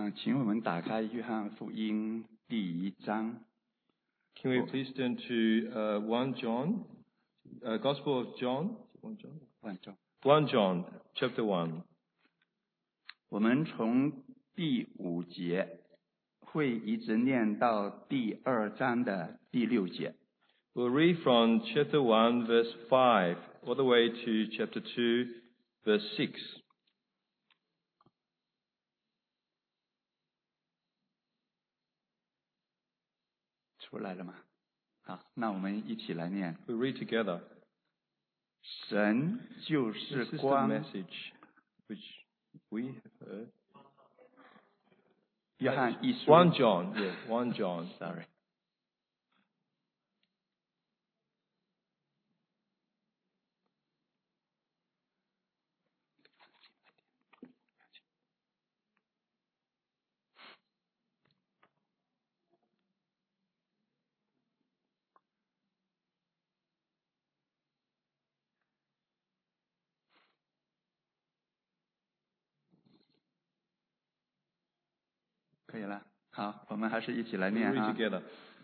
请我们打开约翰福音第1章。 Can we please turn to 1 John, Gospel of John? 1 John, chapter 1. 我们从第5节会一直念到第2章的第6节。 We'll read from chapter 1, verse 5, all the way to chapter 2, verse 6. 出来了吗？好，那我们一起来念。 We read together. 神就 This 是 is the 光。 message which we have heard. 约翰一书。 1 John, yeah, 1 John. Sorry. 可以了，好，我们还是一起来 We 念 read 啊。 together.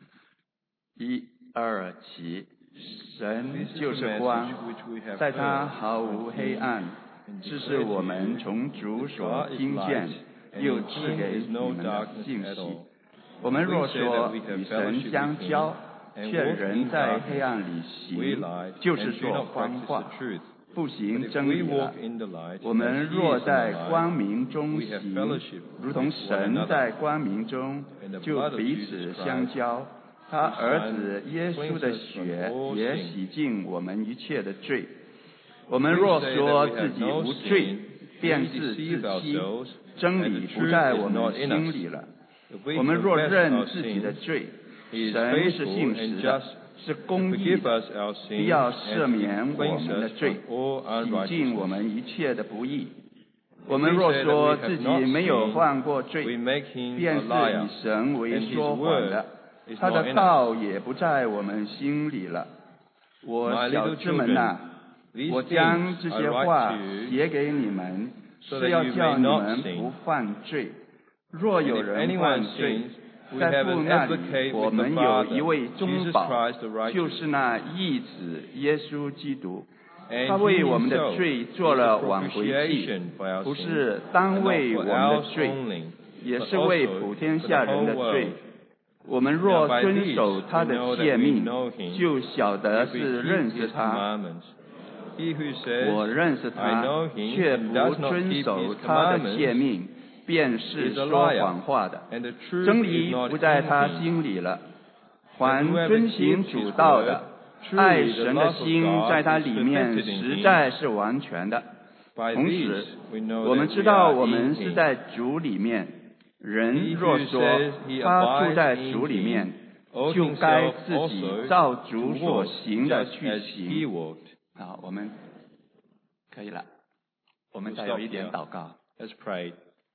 1、2起，神 This is 就 the 是 message 光， which we have 在他 heard. 毫无黑暗，这是我们从主所听见，又赐给你们的信息。我们若说与神相交，却仍在黑暗里行，就是说谎话，不行真理了。我们若在光明中行，如同神在光明中，就彼此相交。他儿子耶稣的血也洗净我们一切的罪。我们若说自己无罪，便是自欺，真理不在我们心里了。我们若认自己的罪，神是信实的，是公义的，必要赦免我们的罪，洗净我们一切的不义。我们若说自己没有犯过罪，便是以神为说谎的，他的道也不在我们心里了。我小子们呐，我将这些话写给你们，是要叫你们不犯罪。若有人犯罪，在父那里我们有一位中保，就是那义子耶稣基督。他为我们的罪做了挽回祭，不是单为我们的罪，也是为普天下人的罪。我们若遵守他的诫命，就晓得是认识他。我认识他，却不遵守他的诫命，便是说谎话的，真理不在他心里了。凡遵行主道的，爱神的心在他里面实在是完全的。同时，我们知道我们是在主里面。人若说他住在主里面，就该自己照主所行的去行。好，我们可以了。我们再有一点祷告。 Let's pray.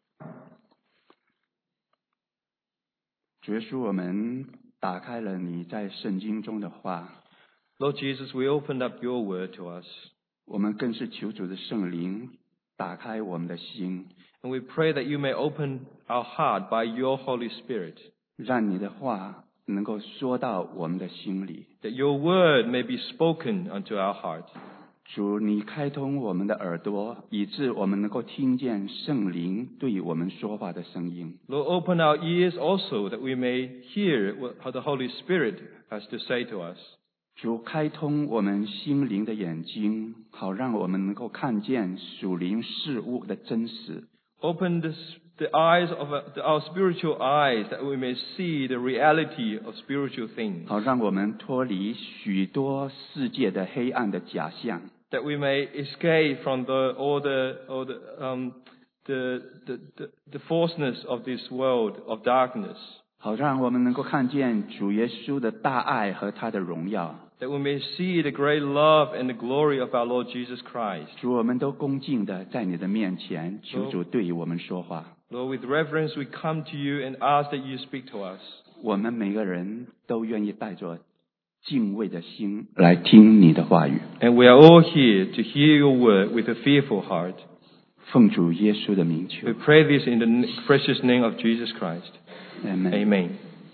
主耶稣，我们打开了你在圣经中的话。 Lord Jesus, we opened up your word to us. 我们更是求主的圣灵打开我们的心。 And we pray that you may open our heart by your Holy Spirit. 让你的话能够说到我们的心里。 That your word may be spoken unto our heart. 主，你开通我们的耳朵，以致我们能够听见圣灵对我们说话的声音。 Lord, open our ears also that we may hear what the Holy Spirit has to say to us. 主，开通我们心灵的眼睛，好让我们能够看见属灵事物的真实。 Open the eyes of our spiritual eyes that we may see the reality of spiritual things. 好让我们脱离许多世界的黑暗的假象。 That we may escape from all the falseness of this world of darkness. 好让我们能够看见主耶稣的大爱和他的荣耀。 That we may see the great love and the glory of our Lord Jesus Christ. 主，我们都恭敬的在你的面前，求主对我们说话。 Lord, with reverence we come to you and ask that you speak to us. 我们每个人都愿意带着敬畏的心来听你的话语。 And we are all here to hear your word with a fearful heart. 奉主耶稣的名求。 We pray this in the precious name of Jesus Christ. Amen.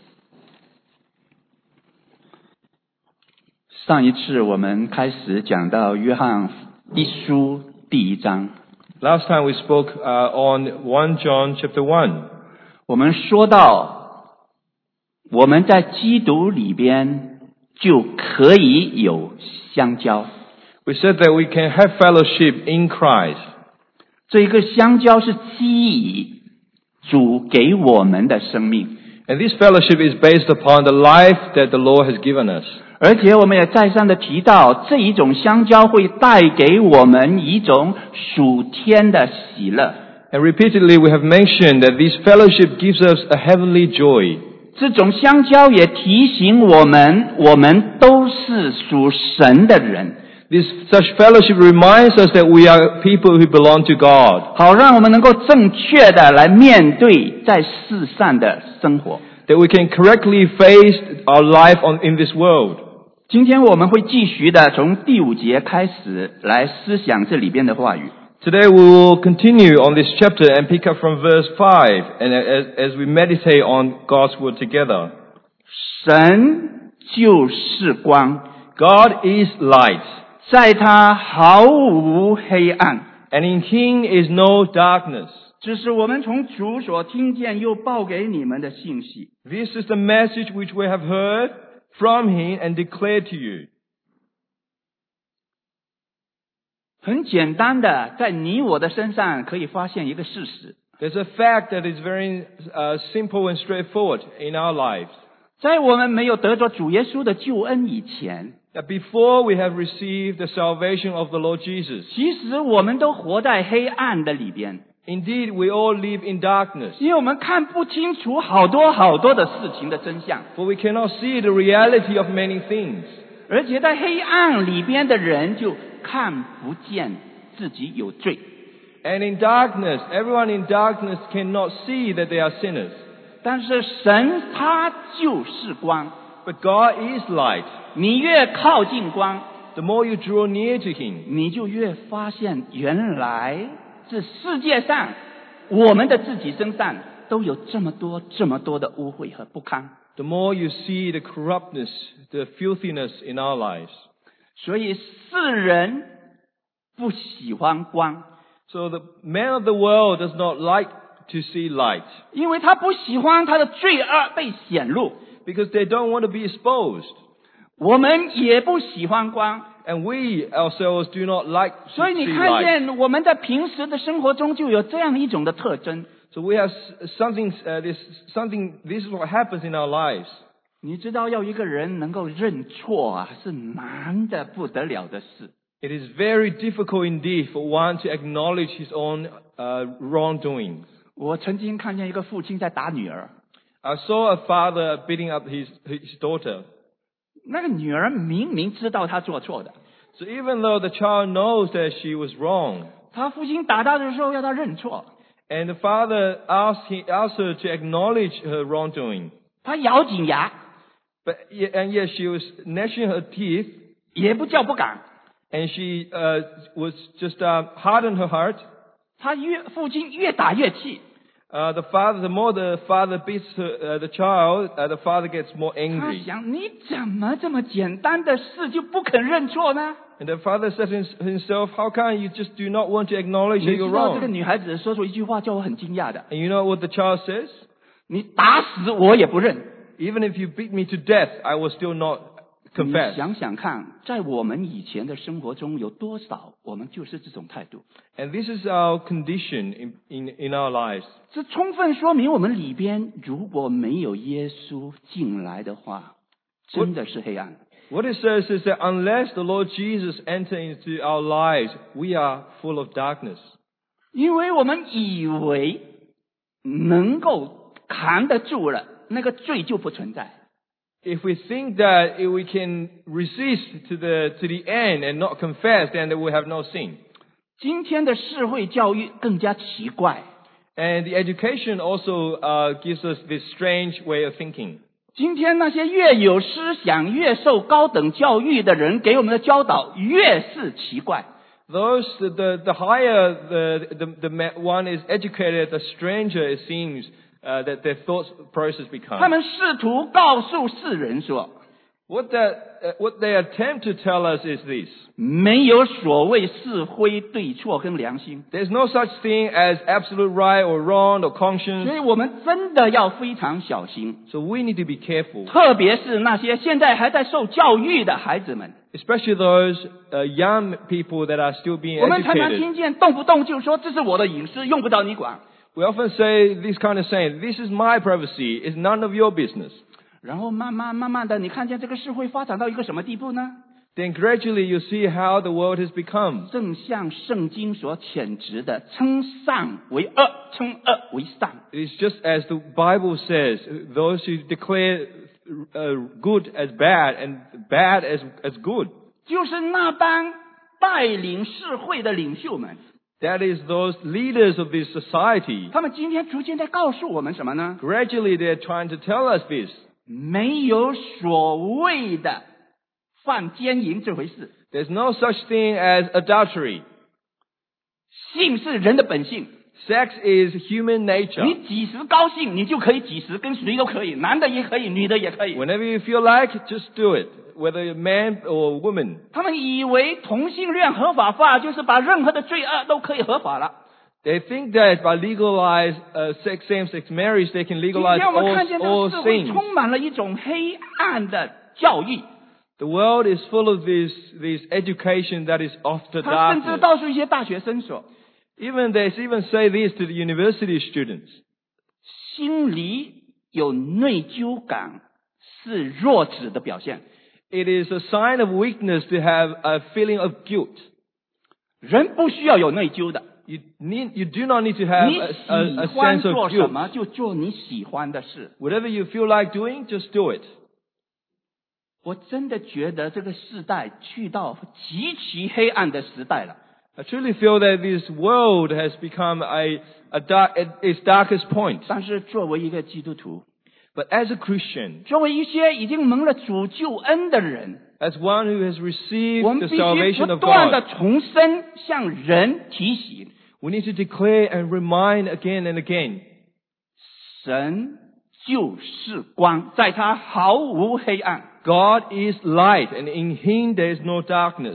上一次我们开始讲到约翰一书第1章。 Last time we spoke on 1 John chapter 1. 我们说到我们在基督里边就可以有相交。 We said that we can have fellowship in Christ. 这一个相交是基于主给我们的生命。 And this fellowship is based upon the life that the Lord has given us. 而且我们也再三的提到，这一种相交会带给我们一种属天的喜乐。 And repeatedly we have mentioned that this fellowship gives us a heavenly joy. 这种相交也提醒我们都是属神的人。 Such fellowship reminds us that we are people who belong to God. 好让我们能够正确的来面对在世上的生活。 That we can correctly face our life in this world. 今天我们会继续的从第5节开始来思想这里边的话语。 Today we will continue on this chapter and pick up from verse 5 and as we meditate on God's word together. 神就是光， God is light. 在他毫无黑暗， And in Him is no darkness. 这是我们从主所听见又报给你们的信息。 This is the message which we have heard from Him and declared to you. 很简单的，在你我的身上可以发现一个事实。 There's a fact that is very simple and straightforward in our lives. 在我们没有得着主耶稣的救恩以前， That before we have received the salvation of the Lord Jesus, 其实我们都活在黑暗的里边。 indeed we all live in darkness. 因为我们看不清楚好多的事情的真相， For we cannot see the reality of many things. 而且在黑暗里边的人就看不见自己有罪。 And in darkness, everyone in darkness cannot see that they are sinners. 但是神他就是光， But God is light. 你越靠近光， The more you draw near to Him, 你就越发现原来这世界上我们的自己身上都有这么多的污秽和不堪。 the more you see the corruptness, the filthiness in our lives. 所以世人不喜欢光， So the man of the world does not like to see light 因为他不喜欢他的罪恶被显露。 because they don't want to be exposed. 我们也不喜欢光， And we ourselves do not like to 所以你 see 看 light. 见我们在平时的生活中就有这样一种的特征。 So we have this is what happens in our lives. 你知道要一个人能够认错啊，是难得不得了的事。 It is very difficult indeed for one to acknowledge his own wrongdoings. 我曾经看见一个父亲在打女儿， I saw a father beating up his daughter. 那个女儿明明知道她做错的， So even though the child knows that she was wrong, 他父亲打她的时候要她认错， and the father asked her to acknowledge her wrongdoing, 她咬紧牙， and yet she was gnashing her teeth, 也不叫不敢。 and she was just hardened her heart. 父亲越打越气， The more the father beats the child, the father gets more 他 angry. 想你怎么这么简单的事就不肯认错呢？ And the father said to himself, how come you just do not want to acknowledge 你 that 知 you're 道这个 wrong? 女孩子说出一句话叫我很惊讶的， And you know what the child says? 你打死我也不认。 Even if you beat me to death, I will still not 你 confess. 想想看，在我们以前的生活中有多少我们就是这种态度？ And this is our condition in our lives. 这充分说明我们里边如果没有耶稣进来的话，真的是黑暗。 What it says is that unless the Lord Jesus enter into our lives, we are full of darkness. 因为我们以为能够扛得住了，那个罪就不存在。 If we think that if we can resist to the end and not confess, then we have no sin. 今天的社会教育更加奇怪。 And the education also gives us this strange way of thinking. 今天那些越有思想、越受高等教育的人给我们的教导越是奇怪。 Those, the higher the one is educated, the stranger it seems that their thought process 他 becomes. 们试图告诉世人说， What they attempt to tell us is this: 没有所谓是非对错跟良心。 there's no such thing as absolute right or wrong or 所 conscience. 以我们真的要非常小心， So we need to be careful, 特别是那些现在还在受教育的孩子们。 especially those young people that are still being 我们常常 educated. 听见动不动就说这是我的隐私，用不着你管。 We often say this kind of saying: "This is my privacy; it's none of your business." 然后慢慢的，你看见这个社会发展到一个什么地步呢？ Then gradually you see how the world has become. 正像圣经所谴责的，称善为恶，称恶为善。 It is just as the Bible says: those who declare good as bad and bad as good. 就是那帮带领社会的领袖们， That is those leaders of this society. 他们今天逐渐在告诉我们什么呢？ Gradually they're trying to tell us this. 没有所谓的犯奸淫这回事， There's no such thing as adultery. 性是人的本性。 Sex is human nature. 你几时高兴，你就可以几时跟谁都可以，男的也可以，女的也可以。 Whenever you feel like, just do it. Whether you're man or woman. 他们以为同性恋合法化就是把任何的罪恶都可以合法了。 They think that by legalize same-sex marriage, they can 今 legalize 天我们看见这 all 个社会 things. 充满了一种黑暗的教育， The world is full of this education that is of the 他甚至 darkness. 告诉一些大学生说， They even say this to the university students. 心里有内疚感是弱智的表现。 It is a sign of weakness to have a feeling of guilt. 人不需要有内疚的， You do not need to have 你 a 喜欢 sense 做 of 什 guilt. 么就做你喜欢的事。 Whatever you feel like doing, just do it. 我真的觉得这个时代去到极其黑暗的时代了。 I truly feel that this world has become its darkest point. 但是作为一个基督徒， But as a Christian, 作为一些已经蒙了主救恩的人， as one who has received 我们 the 必须 salvation 不 of 断的 God, 重申，向人提醒， we need to declare and remind again and again: 神就是光，在他毫无黑暗。 God is light, and in Him there is no darkness.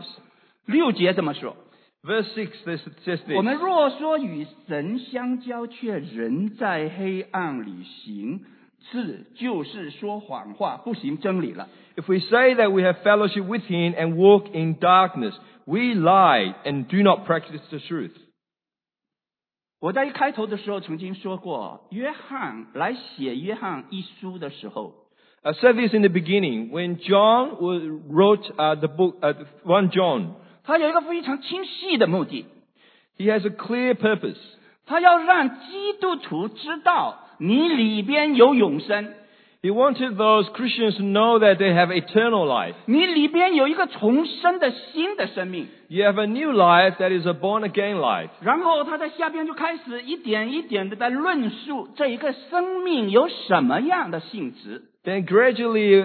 6节这么说。 Verse 6 says 我们 this: 若说与神相交，却仍在黑暗里行，这就是说谎话，不行真理了。 If we say that we have fellowship with Him and walk in darkness, we lie and do not practice the truth. 我在一开头的时候曾经说过，约翰来写约翰一书的时候， I said this in the beginning when John wrote the book, 1 John. 他有一个非常清晰的目的， He has a clear purpose. 他要让基督徒知道你里边有永生， He wanted those Christians to know that they have eternal life. 你里边有一个重生的新的生命。 You have a new life that is a born-again life. 然后他在下边就开始一点一点的在论述这一个生命有什么样的性质。 Then gradually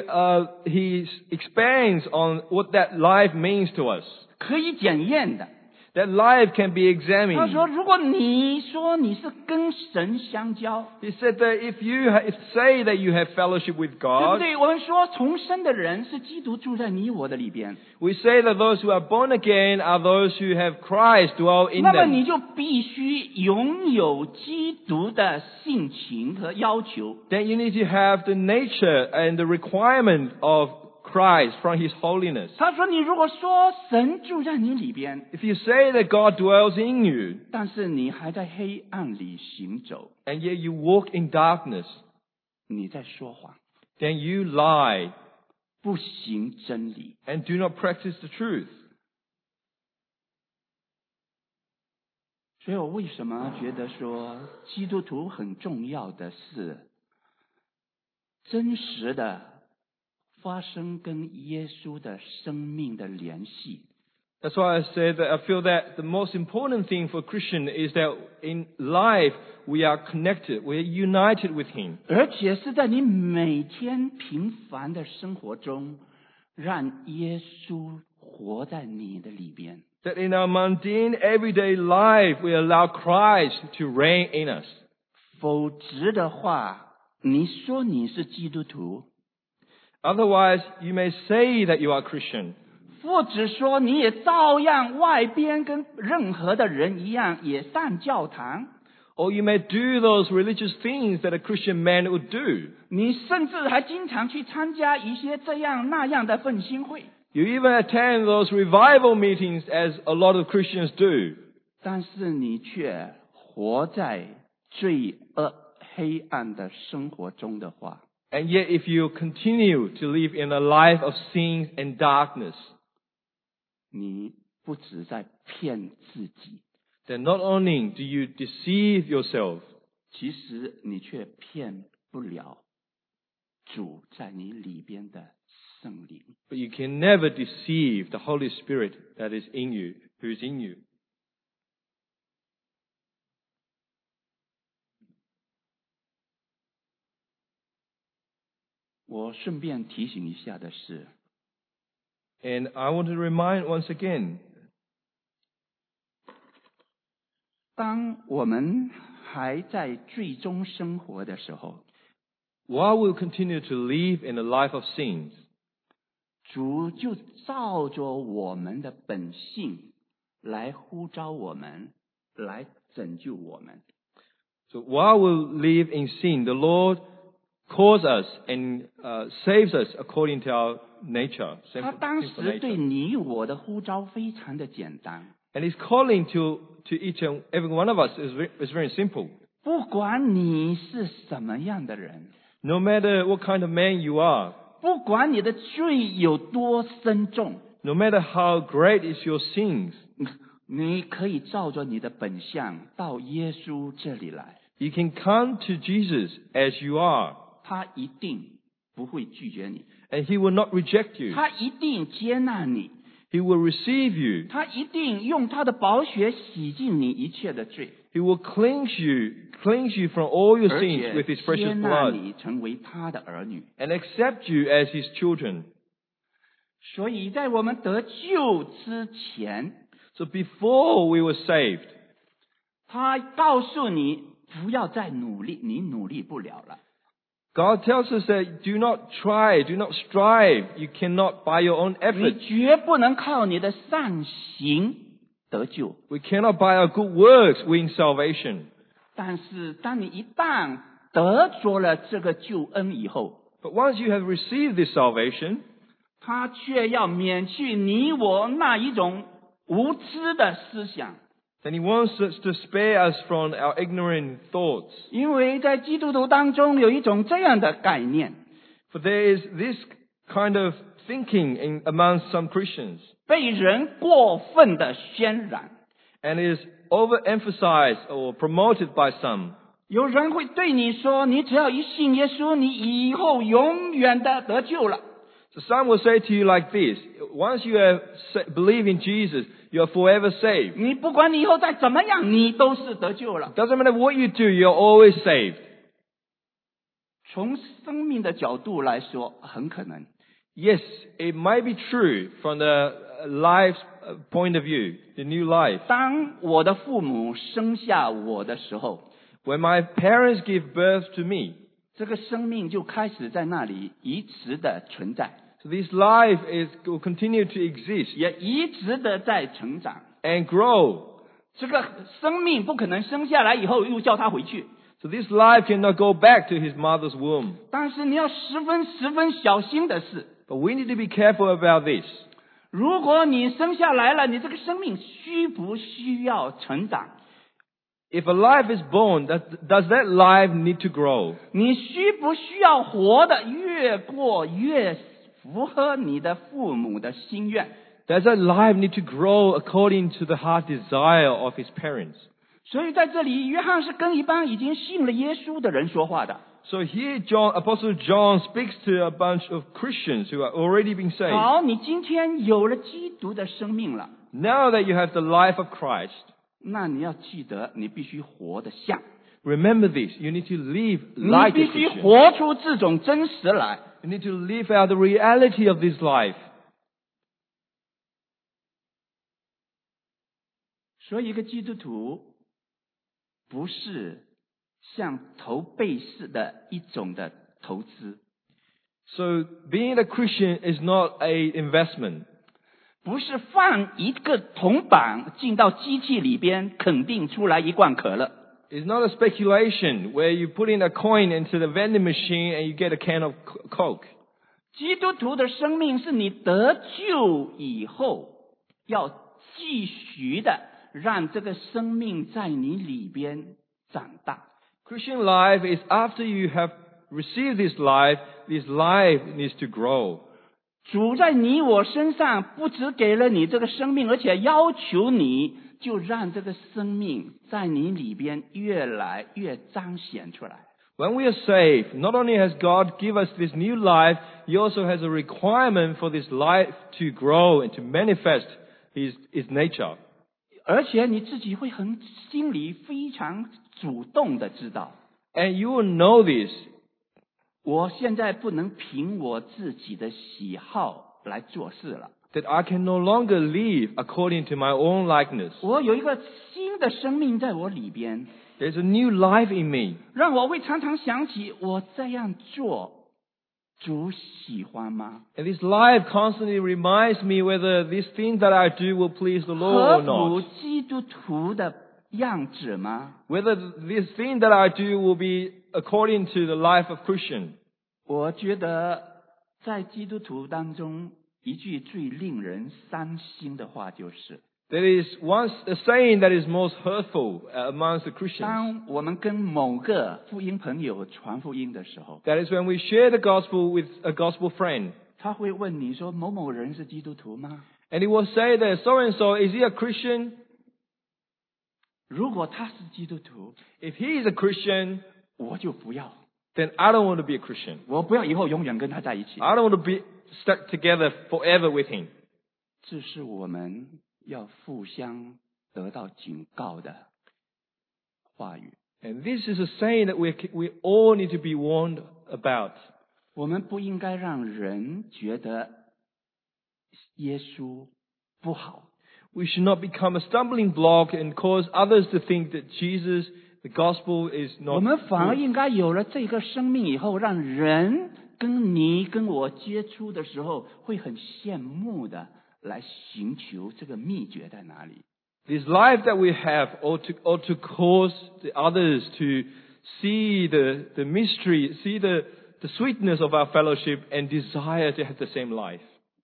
he expands on what that life means to us. 可以检验的。 That life can be 他 examined. 说，如果你说你是跟神相交， He said that if you say that you have fellowship with 对不 God, 对？我们说重生的人是基督住在你我的里边， we say that those who are born again are those who have Christ dwell in 那么 them. 你就必须拥有基督的性情和要求。 Then you need to have the nature and the requirement of Christ from His holiness. 他说，你如果说神住在你里边， If you say that God dwells in you, 但是你还在黑暗里行走， and yet you walk in darkness, 你在说谎， then you lie 不行真理。 and do not practice the truth. 所以我为什么觉得说基督徒很重要的是真实的发生跟耶稣的生命的联系。 That's why I said that I feel that the most important thing for a Christian is that in life we are connected, we are united with Him. 而且是在你每天平凡的生活中，让耶稣活活在你的里边。 That in our mundane, everyday life, we allow Christ to reign in us. 否则的话，你说你是基督徒， Otherwise, you may say that you are Christian. 或者说你也照样外边跟任何的人一样，也上教堂， Or you may do those religious things that a Christian man would do. 你甚至还经常去参加一些这样那样的奋兴会， You even attend those revival meetings as a lot of Christians do. 但是你却活在罪恶黑暗的生活中的话， And yet if you continue to live in a life of sins and darkness, 你不只在骗自己， then not only do you deceive yourself, 其实你却骗不了主在你里边的圣灵。 but you can never deceive the Holy Spirit that is in you, who is in you. 我顺便提醒一下的是， And I want to remind once again, 当我们还在罪中生活的时候， while we continue to live in a life of sins, 主就照着我们的本性来呼召我们，来拯救我们。 so while we live in sin, the Lord calls us and saves us according to our nature, 他 sinful 当 sinful 时对 nature. 你我的呼召非常的简单， And His calling to each and every one of us is very simple. 不管你是什么样的人， No matter what kind of man you are, 不管你的罪有多深重， no matter how great is your sins, 你可以照着你的本相到耶稣这里来， you can come to Jesus as you are, 他一定不会拒绝你， and He will not reject you. 他一定接纳你， He will receive you. 他一定用他的宝血洗净你一切的罪， He will cleanse you from all your 而 sins 且 with His 接 precious 纳 blood, 你成为他的儿女。 and accept you as His children. 所以在我们得救之前， So before we were saved, 他告诉你不要再努力，你努力不了了。 God tells us that do not try, do not strive. You cannot by your own 你 effort. 绝不能靠你的善行得救。 We cannot by our good works win salvation. 但是当你一旦得着了这个救恩以后， But once you have received this salvation, 他却要免去你我那一种无知的思想， then He wants us to spare us from our ignorant thoughts. 因为在基督徒当中有一种这样的概念， For there is this kind of thinking among some Christians, 被人过分的渲染。 and is overemphasized or promoted by some. 有人会对你说，你只要一信耶稣，你以后永远的得救了。 So some will say to you like this: once you have believed in Jesus, you are forever saved. 你不管你以后再怎么样，你都是得救了。 Doesn't matter what you do, you're always saved. 从生命的角度来说，很可能。 Yes, it might be true from the life's point of view, the new life. 当我的父母生下我的时候， When my parents give birth to me, 这个生命就开始在那里一直的存在， so this life will continue to exist 也一直的在成长。 and grow. 这个生命不可能生下来以后又叫他回去， So this life cannot go back to his mother's womb. 但是你要十分小心的是， But we need to be careful about this. 如果你生下来了，你这个生命需不需要成长？ If a life is born, does that life need to grow? 你需不需要活得越过越符合你的父母的心愿？ Does that life need to grow according to the heart desire of his parents? 所以在这里，约翰是跟一帮已经信了耶稣的人说话的。 So here Apostle John speaks to a bunch of Christians who are already been saved. 好，你今天有了基督的生命了， Now that you have the life of Christ, 那你要记得，你必须活得像， remember this. You need to live 你 like a 必须 Christian. 活出这种真实来。 You need to live out the reality of this life. 所以一个基督徒不是像投币式的一种的投资。 So being a Christian is not a investment. 不是放一个铜板进到机器里边，肯定出来一罐可乐。 It's not a speculation where you put in a coin into the vending machine and you get a can of Coke. 基督徒的生命是你得救以后，要继续的让这个生命在你里边长大。 Christian life is after you have received this life needs to grow. 主在你我身上不只给了你这个生命，而且要求你就让这个生命在你里边越来越彰显出来。 When we are saved, not only has God give us this new life, He also has a requirement for this life to grow and to manifest His nature. 而且你自己会心里非常主动的知道。 And you will know this. 我现在不能凭我自己的喜好来做事了。 That I can no longer live according to my own likeness. 我有一个新的生命在我里边。 There's a new life in me. 让我会常常想起，我这样做，主喜欢吗？ And this life constantly reminds me whether this thing that I do will please the Lord or 合乎 not. 基督徒的样子吗？ Whether this thing that I do will be according to the life of Christian. 我觉得在基督徒当中，一句最令人伤心的话就是。 There is once a saying that is most hurtful amongst the Christians. 当我们跟某个福音朋友传福音的时候， That is when we share the gospel with a gospel friend. 他会问你说某某人是基督徒吗？ And he will say that so and so, is he a Christian? 如果他是基督徒， If he is a Christian, 我就不要， then I don't want to be a Christian. 我不要以后永远跟他在一起。 I don't want to be stuck together forever with him. 这是我们要互相得到警告的话语。 And this is a saying that we all need to be warned about. 我们不应该让人觉得耶稣不好。 We should not become a stumbling block and cause others to think that Jesus, the gospel, is 我 not 们反而 good. 应该有了这个生命以后，让人跟你跟我接触的时候，会很羡慕的来寻求这个秘诀在哪里。 This life that we have ought to cause the others to see the mystery, see the sweetness of our fellowship and desire to have the same life.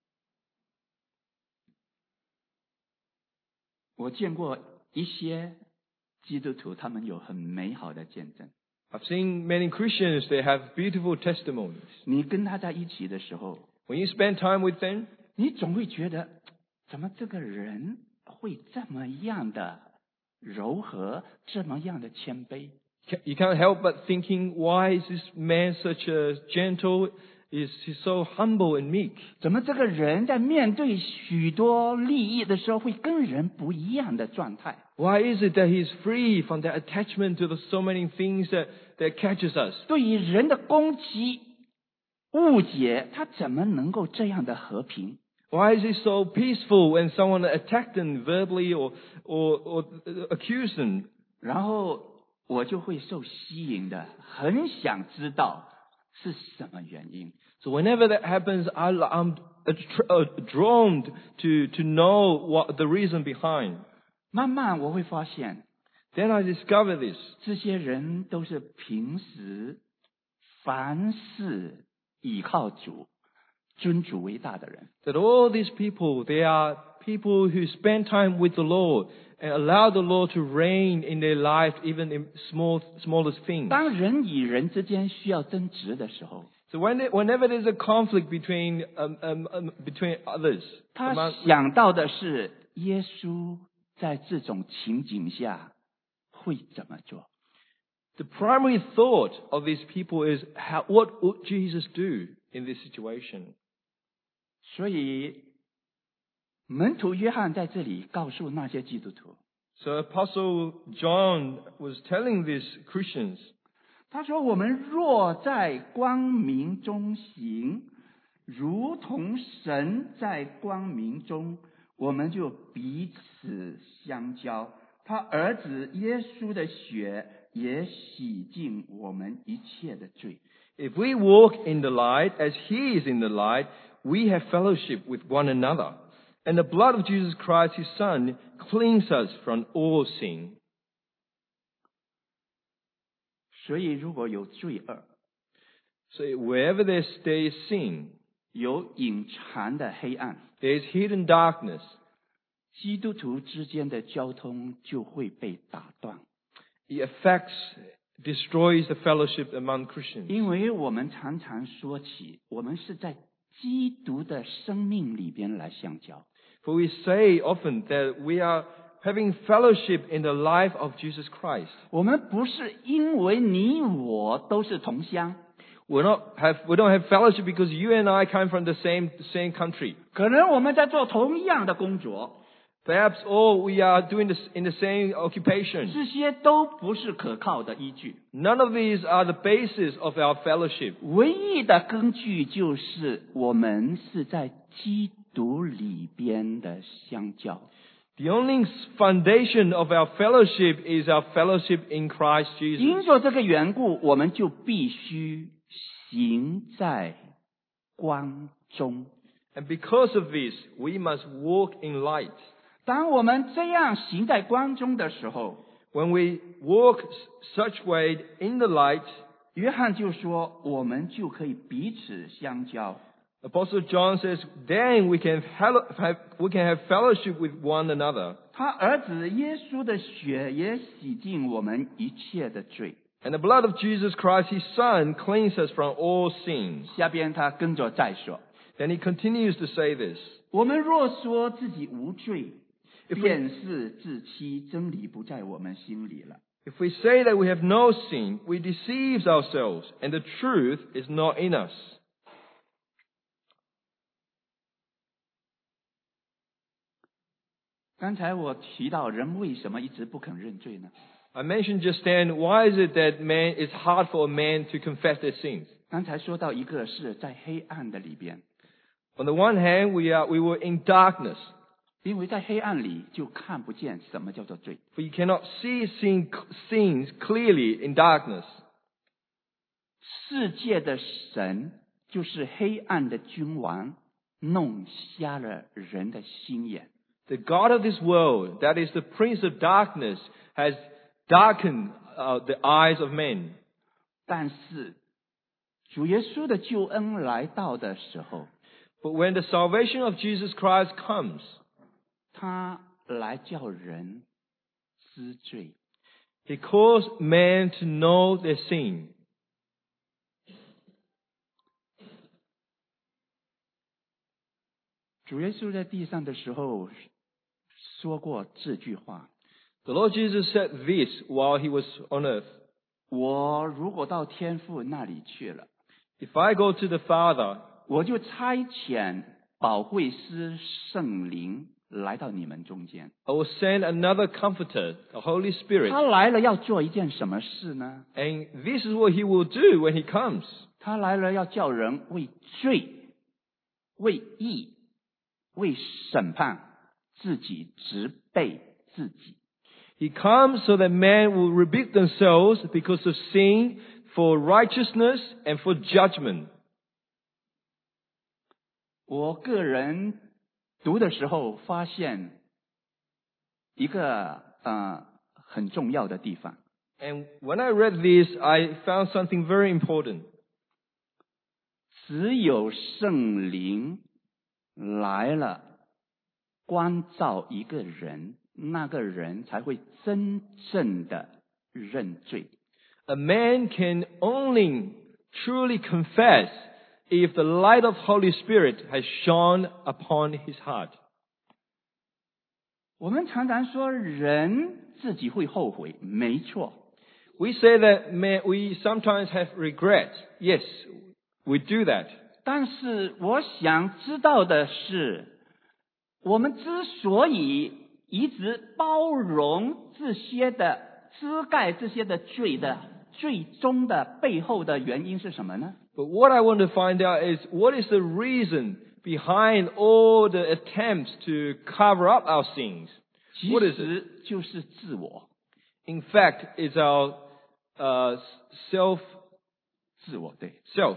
我见过一些基督徒，他们有很美好的见证。 I've seen many Christians, they have beautiful testimonies. 你跟他在一起的时候， When you spend time with them, 你总会觉得，怎么这个人会这么样的柔和，这么样的谦卑？ you can't help but thinking, why is this man such a gentle, is he so humble and meek? 怎么这个人在面对许多利益的时候，会跟人不一样的状态？ Why is it that he's free from that attachment to so many things that catches us? 对于人的攻击、误解，他怎么能够这样的和平？ Why is he so peaceful when someone attacked him verbally or accused him? 然后我就会受吸引的，很想知道是什么原因。 So whenever that happens, I'm drawn to know what the reason behind. 慢慢我会发现， Then I discover this. 这些人都是平时凡事倚靠主、尊主为大的人。 That all these people, they are people who spend time with the Lord and allow the Lord to reign in their life, even in smallest things. 当人与人之间需要争执的时候， So whenever there's a conflict between others, 他 among- 想到的是耶稣在这种情景下会怎么做。 the primary thought of these people is, what would Jesus do in this situation? 所以门徒约翰在这里告诉那些基督徒， So Apostle John was telling these Christians, 他说：“我们若在光明中行，如同神在光明中， 我们就彼此相交，他儿子耶稣的血也洗净我们一切的罪。 If we walk in the light as he is in the light, we have fellowship with one another. And the blood of Jesus Christ, his Son, cleans us from all sin. 所以如果有罪恶， So wherever there is sin, 有隐藏的黑暗， there is hidden darkness. 基督徒之间的交通就会被打断。 It destroys the fellowship among Christians. 因为我们常常说起，我们是在基督的生命里边来相交。 For we say often that we are having fellowship in the life of Jesus Christ. 我们不是因为你我都是同乡， We don't have fellowship because you and I come from the same country. 可能我们在做同样的工作， Perhaps we are doing this in the same occupation. 这些都不是可靠的依据。 None of these are the basis of our fellowship. 唯一的根据就是我们是在基督里边的相交。 The only foundation of our fellowship is our fellowship in Christ 因 Jesus. 着这个缘故，我们就必须行在光中。 And because of this, we must walk in light. 当我们这样行在光中的时候， When we walk such way in the light, 约翰就说，我们就可以彼此相交。 Apostle John says, then we can have fellowship with one another. 他儿子耶稣的血也洗净我们一切的罪。 And the blood of Jesus Christ, his Son, cleanses us from all sins. 下边他跟着再说， Then he continues to say this. 我们若说自己无罪， If we- 便是自欺，真理不在我们心里了。 If we say that we have no sin, we deceive ourselves, and the truth is not in us. 刚才我提到人为什么一直不肯认罪呢？ I mentioned just then, why is it that it's hard for a man to confess their sins? 刚才说到一个是在黑暗的里边， On the one hand, we were in darkness, 因为在黑暗里就看不见什么叫做罪。 for you cannot see sins clearly in darkness. 世界的神就是黑暗的君王，弄瞎了人的心眼。 The God of this world, that is the Prince of Darkness, has darkened the eyes of men. 但是主耶稣的救恩来到的时候， But when the salvation of Jesus Christ comes, 他来叫人知罪。 he calls man to know their sin. 主耶稣在地上的时候说过这句话： The Lord Jesus said this while he was on earth. 我如果到天父那里去了， If I go to the Father, 我就差遣保惠师圣灵来到你们中间。 I will send another comforter, the Holy Spirit. 他来了要做一件什么事呢？ And this is what he will do when he comes. 他来了要叫人为罪、为义、为审判自己，责备自己。 He comes so that men will rebuke themselves because of sin, for righteousness and for judgment. 我个人读的时候发现一个很重要的地方， And when I read this, I found something very important. 只有圣灵来了，关照一个人，那个人才会真正的认罪。 A man can only truly confess if the light of Holy Spirit has shone upon his heart. 我们常常说人自己会后悔，没错。 We say that we sometimes have regret. Yes, we do that. 但是我想知道的是，我们之所以一直包容这些的遮盖这些的罪的最终的背后的原因是什么呢？ But what I want to find out is what is the reason behind all the attempts to cover up our sins? 其 What is it? 实就是自我， In fact, it's our self. 自我对。 Self.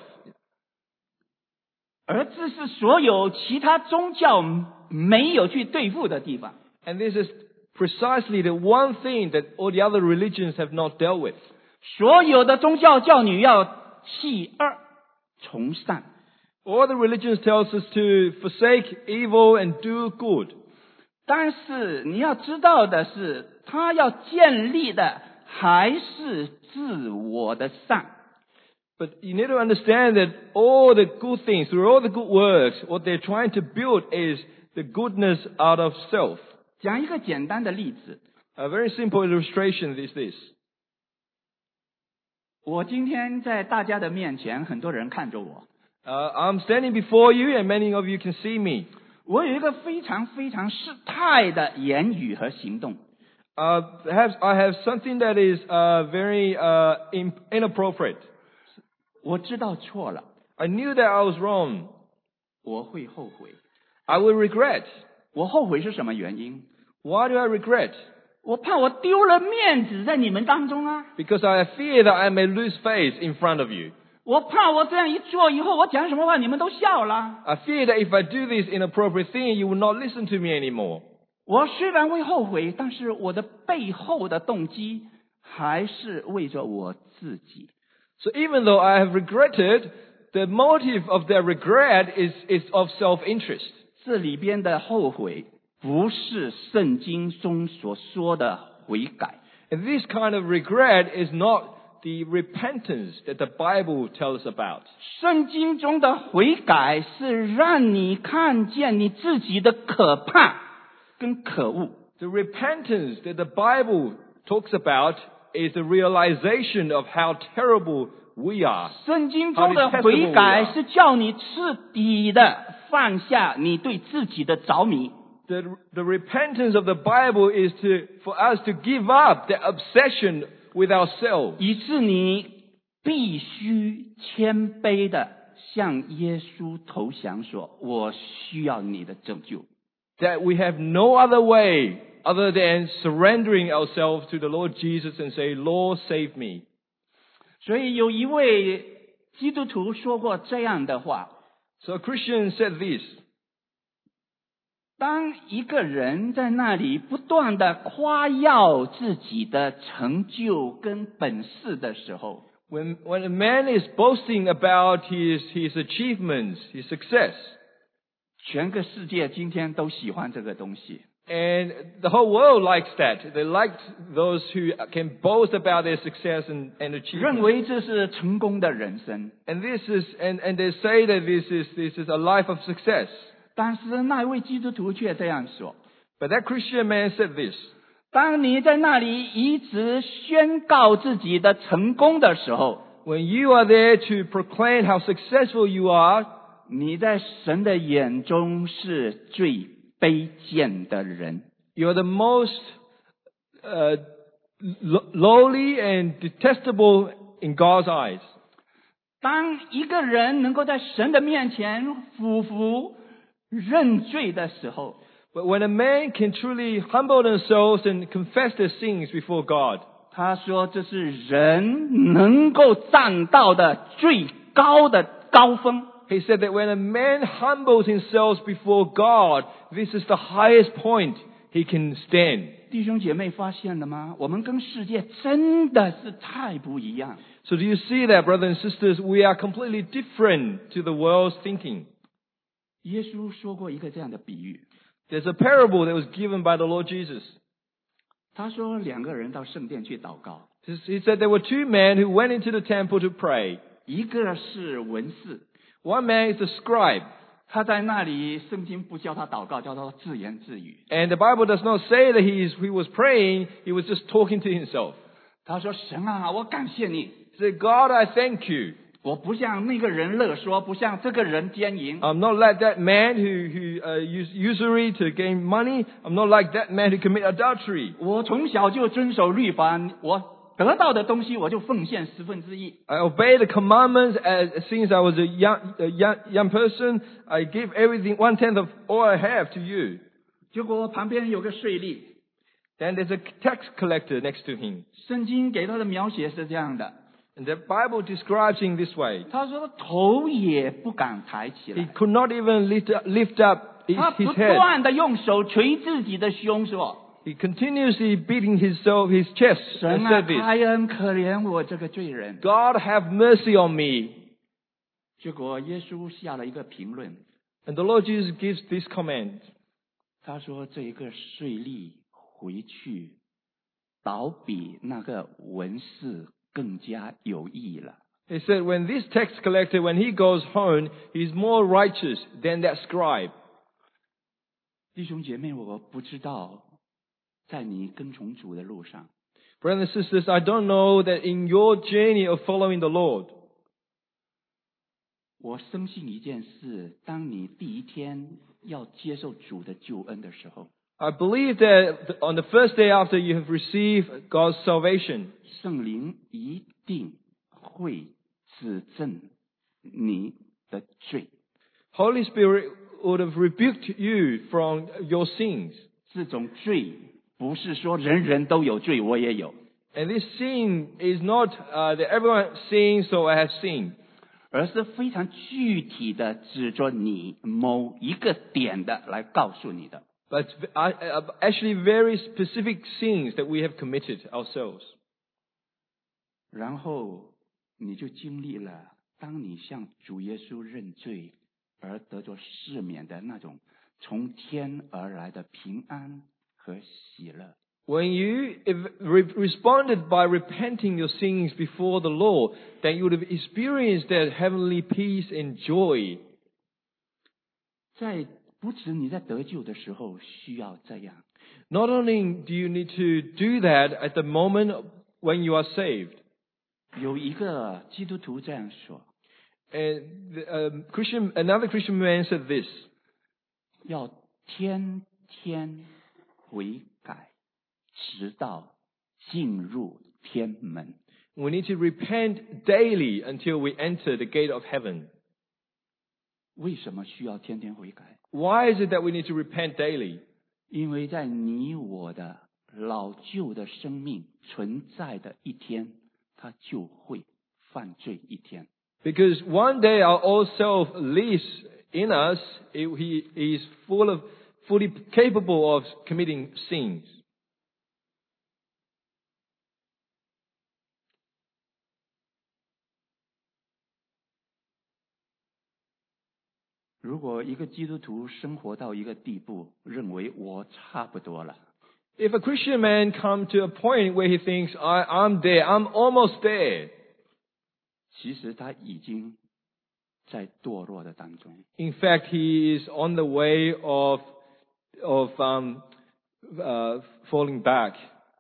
而这是所有其他宗教没有去对付的地方。 And this is precisely the one thing that all the other religions have not dealt with. 所有的宗教叫你要弃恶从善， All the religions tells us to forsake evil and do good. 但是你要知道的是，他要建立的还是自我的善。 But you need to understand that all the good things, through all the good works, what they're trying to build is the goodness out of self. 讲一个简单的例子， A very simple illustration is this. 我今天在大家的面前，很多人看着我， I'm standing before you and many of you can see me. 我有一个非常非常失态的言语和行动。 Perhaps I have something that is very inappropriate. 我知道错了， I knew that I was wrong. 我会后悔。 I will regret. 我后悔是什么原因？ Why do I regret? 我怕我丢了面子在你们当中啊！ Because I fear that I may lose face in front of you. 我怕我这样一做以后，我讲什么话你们都笑了。 I fear that if I do this inappropriate thing, you will not listen to me anymore. 我虽然会后悔，但是我的背后的动机还是为着我自己。 So even though I have regretted, the motive of that regret is of self-interest. 这里边的后悔不是圣经中所说的悔改， And this kind of regret is not the repentance that the Bible tells about. 圣经中的悔改是让你看见你自己的可怕跟可恶。 The repentance that the Bible talks about is the realization of how terrible we are. 圣经中的悔改是叫你彻底的放下你对自己的着迷。 The repentance of the Bible is for us to give up the obsession with ourselves. 以致你必须谦卑的向耶稣投降，说：“我需要你的拯救。” That we have no other way other than surrendering ourselves to the Lord Jesus and say, Lord, save me. 所以有一位基督徒说过这样的话： So a Christian said this. 当一个人在那里不断的夸耀自己的成就跟本事的时候， When a man is boasting about his achievements, his success, 全个世界今天都喜欢这个东西。 and the whole world likes that. They like those who can boast about their success and 认 achievements. 为这是成功的人生。 And they say that this is a life of success. 但是那位基督徒却这样说： But that Christian man said this. 当你在那里一直宣告自己的成功的时候， When you are there to proclaim how successful you are, 你在神的眼中是最卑贱的人。 you are the most lowly and detestable in God's eyes. 当一个人能够在神的面前俯伏认罪的时候， But when a man can truly humble themselves and confess their sins before God, 他说这是人能够站到的最高的高峰。 he said that when a man humbles himself before God, this is the highest point he can stand. 弟兄姐妹发现了吗？我们跟世界真的是太不一样。 So do you see that, brothers and sisters? We are completely different to the world's thinking. 耶稣说过一个这样的比喻， There's a parable that was given by the Lord Jesus. 他说两个人到圣殿去祷告， He said there were two men who went into the temple to pray. 一个是文士， One man is a scribe. 他在那里圣经不叫他祷告，叫他自言自语。 And the Bible does not say that he was praying, he was just talking to himself. 他说：“神啊，我感谢你， He said, God, I thank you. 我不像那个人勒索，不像这个人奸淫。 I'm not like that man who used usury to gain money. I'm not like that man who commit adultery. 我从小就遵守律法，我得到的东西我就奉献1/10。 I obey the commandments since I was a young person. I give everything 1/10 of all I have to you. 结果旁边有个税吏， Then there's a tax collector next to him. 圣经给他的描写是这样的， And the Bible describes him this way. 他说头也不敢抬起 He 来， could not even lift up 他 his 不 head. 断的用手捶自己的胸说 He continuously beating his chest 神 and 啊， said this, 开恩可怜我这个罪人。 God have mercy on me. 结果耶稣下了一个评论， And the Lord Jesus gives this command. 他说这一个税吏回去倒比那个文士更加有益了。 He said, when this tax collector, when he goes home, he's more righteous than that scribe. 弟兄姐妹，我不知道在你跟从主的路上， Brothers and sisters, I don't know that in your journey of following the Lord, 我深信一件事，当你第一天要接受主的救恩的时候， I believe that on the first day after you have received God's salvation, 圣灵一定会指正你的罪。 Holy Spirit would have rebuked you from your sins. 这种罪不是说人人都有罪，我也有， And this sin is not that everyone sins, so I have sinned. 而是非常具体的指着你某一个点的来告诉你的。 But actually very specific sins that we have committed ourselves. 然后你就经历了，当你向主耶稣认罪而得着赦免的那种从天而来的平安和喜乐。 When you responded by repenting your sins before the Lord, then you would have experienced that heavenly peace and joy. 在不止你在得救的时候需要这样， Not only do you need to do that at the moment when you are saved, 有一个基督徒这样说， and another Christian man said this, 要天天悔改，直到进入天门。 we need to repent daily until we enter the gate of heaven. 为什么需要天天悔改？ Why is it that we need to repent daily? 因为在你我的老旧的生命存在的一天，他就会犯罪一天。 Because one day our old self lives in us, he is fully capable of committing sins. 如果一个基督徒生活到一个地步，认为我差不多了， If a Christian man come to a point where he thinks, I'm there, I'm almost there, 其实他已经在堕落的当中。 in fact, he is on the way of falling back.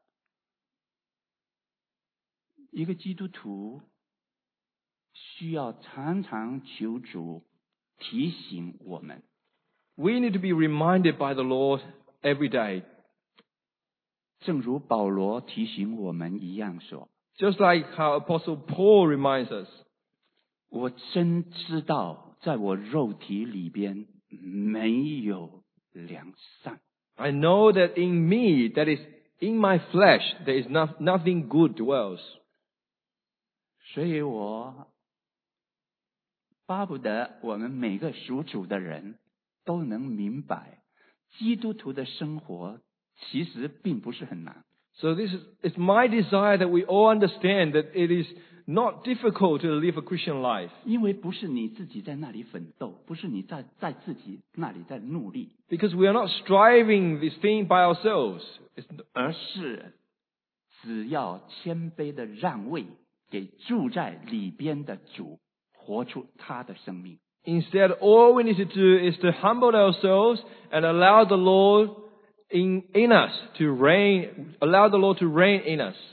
一个基督徒需要常常求主提醒我们， We need to be reminded by the Lord every day. 正如保罗提醒我们一样说， Just like how Apostle Paul reminds us, 我真知道在我肉体里边没有良善。 I know that in me, that is in my flesh, there is nothing good dwells. 所以我巴不得我们每个属主的人都能明白，基督徒的生活其实并不是很难。 So it's my desire that we all understand that it is not difficult to live a Christian life. 因为不是你自己在那里奋斗，不是你在自己那里在努力， Because we are not striving this thing by ourselves. 而是只要谦卑的让位给住在里边的主，活出他的生命。 Instead, all we need to do is to humble ourselves and allow the Lord in us to reign, allow the Lord to reign in us.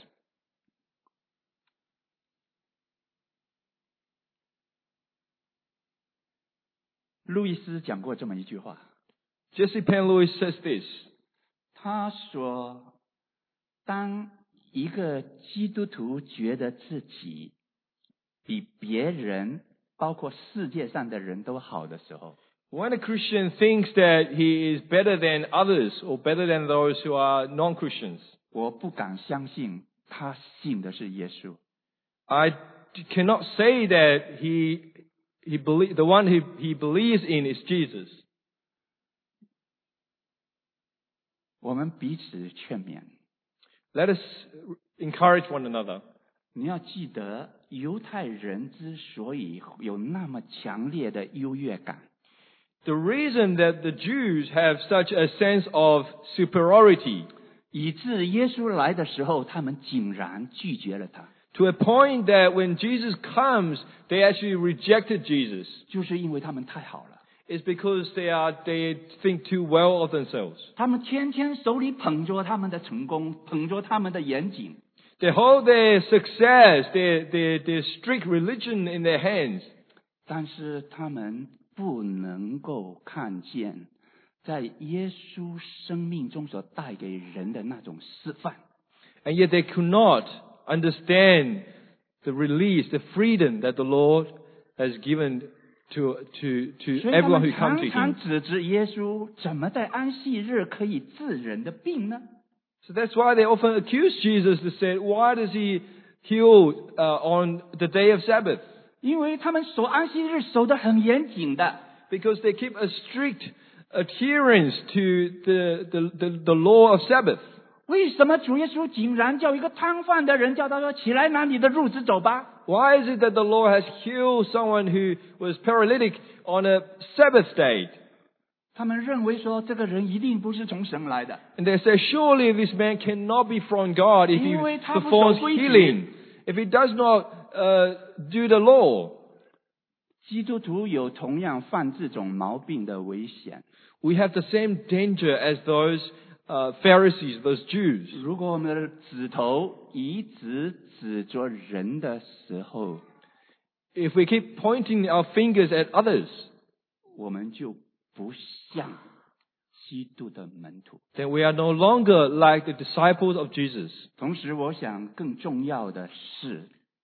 路易斯讲过这么一句话， Jesse Penn Lewis says this, 他说：“当一个基督徒觉得自己比别人，包括世界上的人都好的时候， When a Christian thinks that he is better than others or better than those who are non-Christians, 我不敢相信他信的是耶稣。 I cannot say that the one he believes in is Jesus. 我们彼此劝勉。 Let us encourage one another. 你要记得，犹太人之所以有那么强烈的优越感， The reason that the Jews have such a sense of superiority, 以致耶稣来的时候，他们竟然拒绝了他， to a point that when Jesus comes, they actually rejected Jesus, 就是因为他们太好了。 is because they think too well of themselves. 他们天天手里捧着他们的成功，捧着他们的严谨， They hold their success, their strict religion in their hands, 但是他们不能够看见，在耶稣生命中所带给人的那种示范。 and yet they could not understand the release, the freedom that the Lord has given to 所以他 everyone 们 who come 常 to 常 Him. 指责耶稣，怎么在安息日可以治人的病呢？ So that's why they often accuse Jesus to say, why does He heal on the day of Sabbath? 因为他们守安息日守得很严谨的， Because they keep a strict adherence to the law of Sabbath. 为什么主耶稣竟然叫一个瘫痪的人，叫他说起来拿你的褥子走吧？ Why is it that the Lord has healed someone who was paralytic on a Sabbath day? 他们认为说这个人一定不是从神来的， And they say, surely this man cannot be from God if he 因为他不守 performs 规矩。 healing, if he does not do the law. 基督徒有同样犯这种毛病的危险。 We have the same danger as those Pharisees, those Jews. 如果我们的指头一直指着人的时候， If we keep pointing our fingers at others, 我们就不像基督的门徒。 then we are no longer like the disciples of Jesus. 同时，我想更重要的是，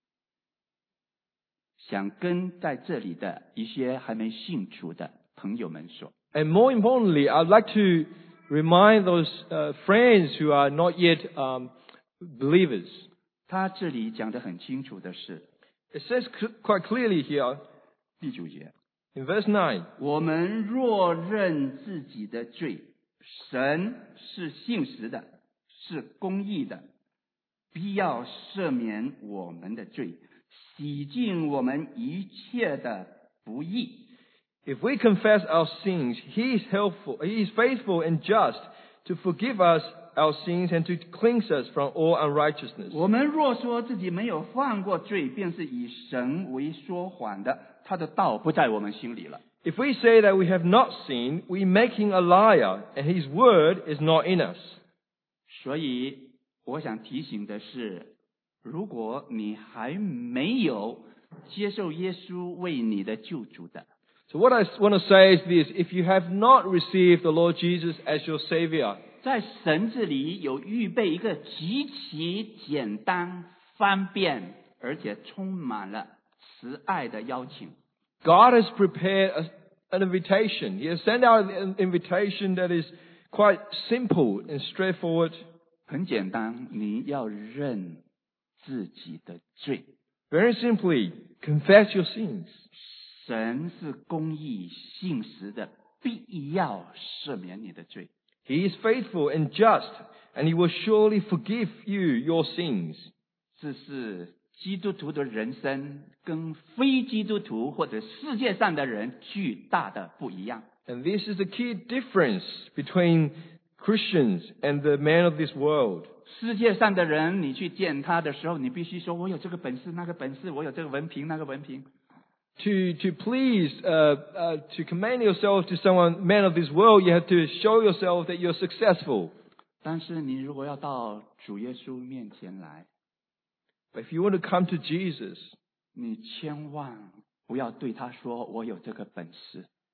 想跟在这里的一些还没信主的朋友们说， And more importantly, I'd like to remind those friends who are not yet believers. 他这里讲得很清楚的是， It says quite clearly here 第9节， in verse 9, 我们若认自己的罪，神是信实的，是公义的，必要赦免我们的罪，洗净我们一切的不义。 if we confess our sins, He is faithful and just to forgive us our sins and to cleanse us from all unrighteousness. 我们若说自己没有犯过罪，便是以神为说谎的，他的道不在我们心里了。 If we say that we have not sinned, we make Him a liar, and His word is not in us. 所以我想提醒的是，如果你还没有接受耶稣为你的救主的， So what I want to say is this, if you have not received the Lord Jesus as your Savior, 在神这里有预备一个极其简单、方便，而且充满了慈爱的邀请。 God has prepared an invitation. He has sent out an invitation that is quite simple and straightforward. 很简单，你要认自己的罪。 Very simply, confess your sins. 神是公义信实的，必要赦免你的罪。 He is faithful and just, and He will surely forgive you your sins. 这是基督徒的人生跟非基督徒或者世界上的人巨大的不一样。 And this is the key difference between Christians and the men of this world. 世界上的人，你去见他的时候，你必须说：“我有这个本事，那个本事，我有这个文凭，那个文凭。” To please, to commend yourself to someone, man of this world, you have to show yourself that you're successful. 但是你如果要到主耶稣面前来， But if you want to come to Jesus, 你千万不要对他说：“我有这个本事。”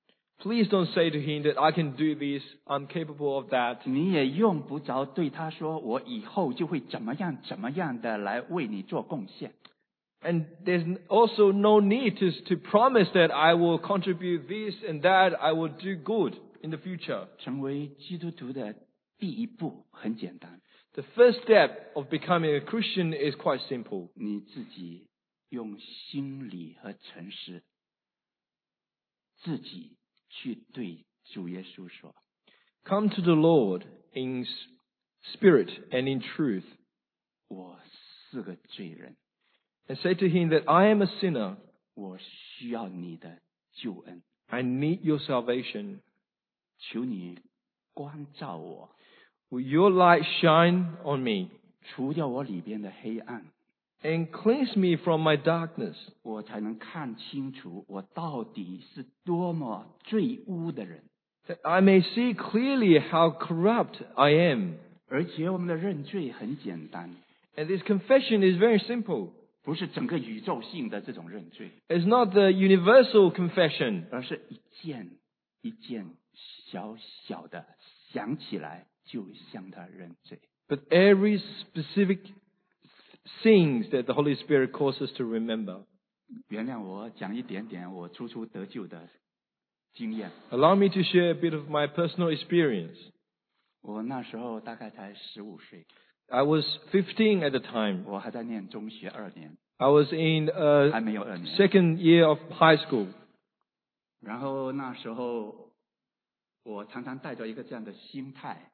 Please don't say to him that I can do this, I'm capable of that. 你也用不着对他说，我以后就会怎么样的来为你做贡献。 And there's also no need to promise that I will contribute this and that, I will do good in the future. 成为基督徒的第一步很简单， The first step of becoming a Christian is quite simple. 你自己用心理和诚实，自己去对主耶稣说， Come to the Lord in spirit and in truth 我是个罪人， and say to him that I am a sinner. 我需要你的救恩， I need your salvation. 求你光照我， Will your light shine on me 除掉我里边的黑暗， and cleanse me from my darkness, 我才能看清楚我到底是多么罪污的人。 that I may see clearly how corrupt I am. 而且我们的认罪很简单， And this confession is very simple. 不是整个宇宙性的这种认罪， It's not the universal confession, 而是一件一件小小的，想起来就向他认罪。 but every specific things that the Holy Spirit calls us to remember. 原谅我讲一点点我初得救的经验。 Allow me to share a bit of my personal experience. 我那时候大概才15岁， I was 15 at the time. 我还在念中学2年， I was in 还没有2年。 second year of high school. 然后那时候我常常带着一个这样的心态，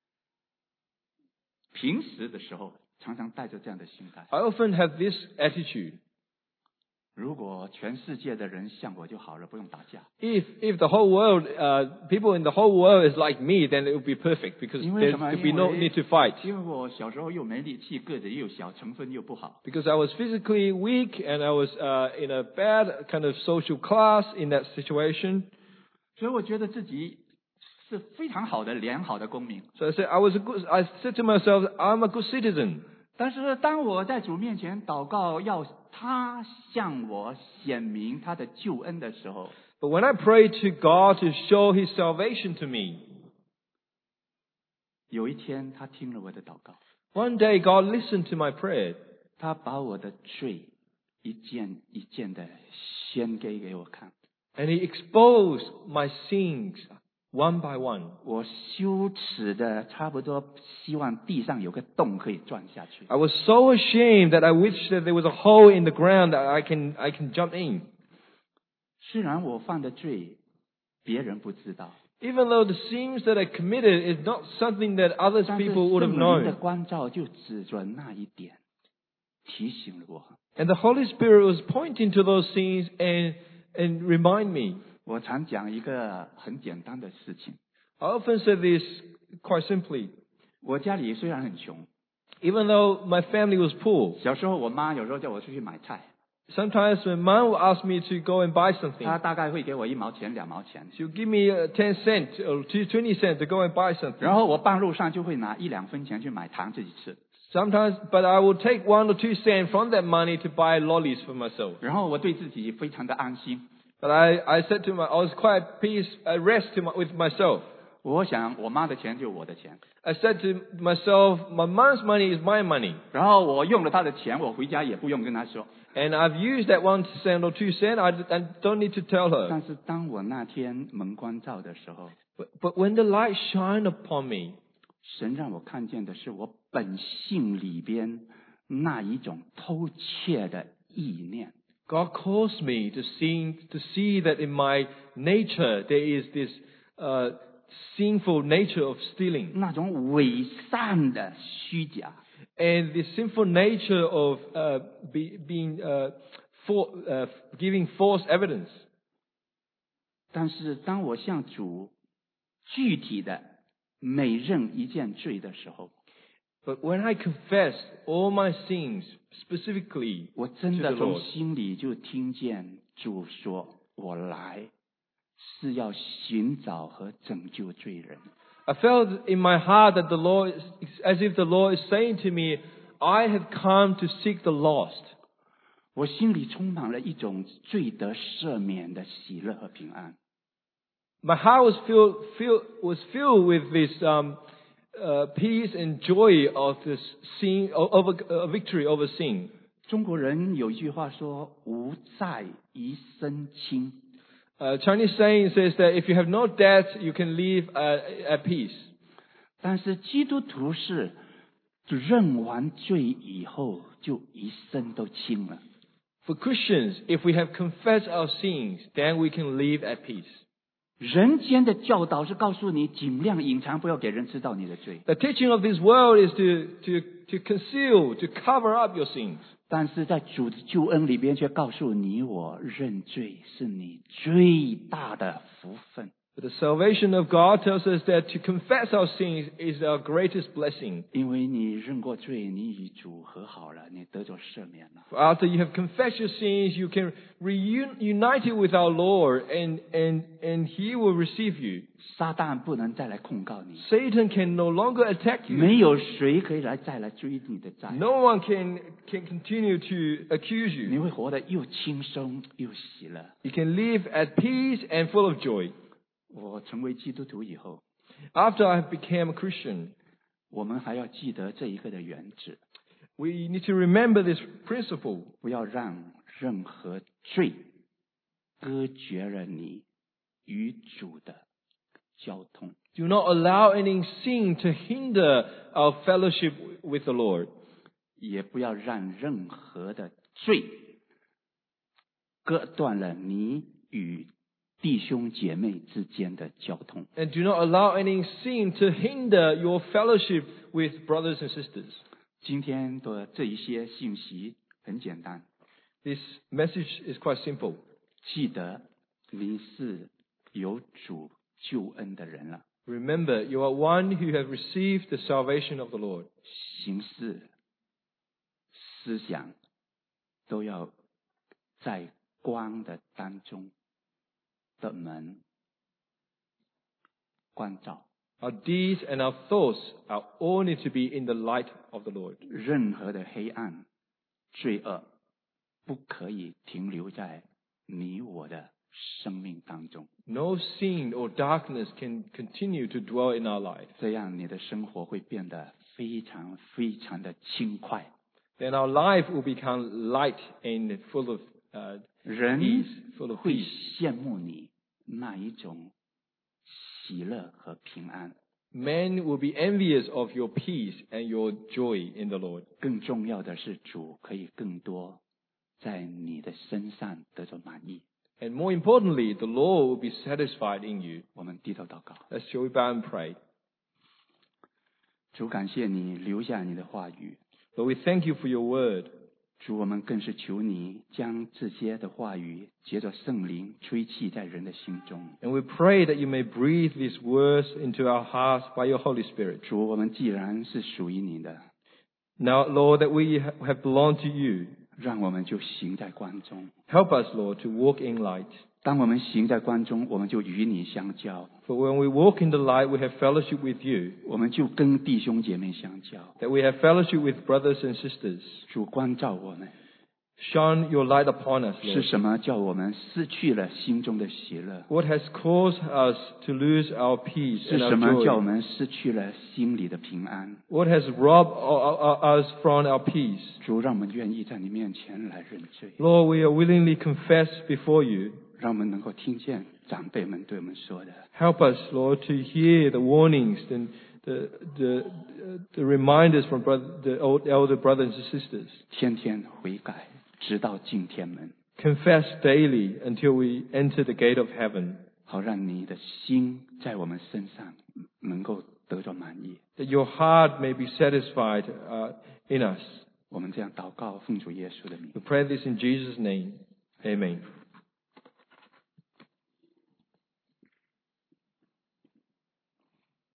平时的时候常常带着这样的心态， I often have this attitude. 如果全世界的人像我就好了，不用打架。 If the whole world, people in the whole world is like me, then it would be perfect because 因为 there 什么？ would be no need to fight. 因为我小时候又没力气，个子又小，成分又不好， Because I was physically weak and I was in a bad kind of social class in that situation. 所以我觉得自己是非常好的、良好的公民。 So I said to myself, I'm a good citizen. 但是当我在主面前祷告，要他向我显明他的救恩的时候， But when I prayed to God to show His salvation to me, 有一天他听了我的祷告， one day God listened to my prayer 他把我的罪一件一件的宣给我看。 and He exposed my sins one by one. 我羞耻的差不多希望地上有个洞可以钻下去。 I was so ashamed that I wished that there was a hole in the ground that I can jump in. 虽然我犯的罪别人不知道， Even though the sins that I committed is not something that other 但是 people would have 圣灵的 known. 光照就指着那一点，提醒了我。 And the Holy Spirit was pointing to those sins and remind me. 我常讲一个很简单的事情， I often say this quite simply. 我家里虽然很穷， Even though my family was poor, 小时候我妈有时候叫我出去买菜， sometimes my mom would ask me to go and buy something. 她大概会给我1毛钱、2毛钱， She would give me 10 cents or 20 cents to go and buy something. 然后我半路上就会拿1-2分钱去买糖自己吃， Sometimes, but I would take 1 or 2 cents from that money to buy lollies for myself. 然后我对自己非常的安心。 But I said to I was quite at peace, at rest with myself. 我想我妈的钱就是我的钱， I said to myself, my mom's money is my money. 然后我用了她的钱，我回家也不用跟她说。 And I've used that 1 cent or 2 cents, I don't need to tell her. 但是当我那天蒙光照的时候， But when the light shined upon me, 神让我看见的是我本性里边那一种偷窃的意念。 God caused me to see that in my nature there is this sinful nature of stealing. 那种伪善的虚假， And the sinful nature of giving false evidence. 但是当我向主具体的每认一件罪的时候， But when I confess all my sins specifically 我真 to 的 the 从 Lord, 心里就听见主说：“我来是要寻找和拯救罪人。” I felt in my heart that the Lord, as if the Lord is saying to me, I have come to seek the lost. 我心里充满了一种罪得赦免的喜乐和平安。 my heart was filled with this peace and joy of this sin, victory over sin. 中国人有一句话说：“无债一身轻。” Chinese saying says that if you have no debt, you can live at peace. 但是基督徒是认完罪以后，就一身都轻了。 For Christians, if we have confessed our sins, then we can live at peace. 人间的教导是告诉你尽量隐藏，不要给人知道你的罪。 The teaching of this world is to conceal, to cover up your sins. 但是在主的救恩里边，却告诉你我认罪是你最大的福分。 But the salvation of God tells us that to confess our sins is our greatest blessing. 因为你认过罪，你与主和好了，你得着赦免了。 For after you have confessed your sins, you can reunite with our Lord, and He will receive you. 撒旦不能再来控告你， Satan can no longer attack you. 没有谁可以再来追你的债。 No one can continue to accuse 你 you. 会活得又轻松又喜乐。 You can live at peace and full of joy. 我成为基督徒以后， After I became a Christian, 我们还要记得这一个的原则， we need to remember this principle. 不要让任何罪隔绝了你与主的交通。 Do not allow any sin to hinder our fellowship with the Lord. 也不要让任何的罪割断了你与弟兄姐妹之间的交通。 And do not allow any sin to hinder your fellowship with brothers and sisters. 今天的这一些信息很简单， This message is quite simple. 记得你是有主救恩的人了， Remember, you are one who have received the salvation of the Lord. 行事、思想都要在光的当中的门关照。 Our deeds and our thoughts are all need to be in the light of the Lord. 任何的黑暗、罪恶不可以停留在你我的生命当中， No sin or darkness can continue to dwell in our life. 这样你的生活会变得非常非常的轻快。 Then our life will become light and full of 人 peace, full of 会 peace. 羡慕你那一种喜乐和平安。 Men will be envious of your peace and your joy in the Lord. 更重要的是，主可以更多在你的身上得着满意。 And more importantly, the Lord will be satisfied in you. 我们低头祷告， Let's shall we bow and pray. 主感谢你留下你的话语， Lord, we thank you for your word. 主我们更是求你将这些的话语借着圣灵吹气在人的心中。 And we pray that you may breathe these words into our hearts by your Holy Spirit. 主，我们既然是属于你的， Now, Lord, that we have belonged to you. 让我们就行在光中。 Help us, Lord, to walk in light. 当我们行在光中，我们就与你相交， For when we walk in the light, we have fellowship with you. 我们就跟弟兄姐妹相交。 That we have fellowship with brothers and sisters. 主光照我们， Shine your light upon us, 是 Lord. 什么叫我们失去了心中的喜乐？ What has caused us to lose our peace 是 and 什么 our 叫我 joy? 们失去了心里的平安？ What has robbed us from our peace? 主，让我们愿意在你面前来认罪， Lord, we are willingly confess before you. 让我们能够听见长辈们对我们说的。 Help us, Lord, to hear the warnings and the reminders from the elder brothers and sisters. 天天悔改，直到进天门， Confess daily until we enter the gate of heaven. 好让你的心在我们身上能够得着满意。 That your heart may be satisfied in us. 我们这样祷告，奉主耶稣的名。 We pray this in Jesus' name. Amen.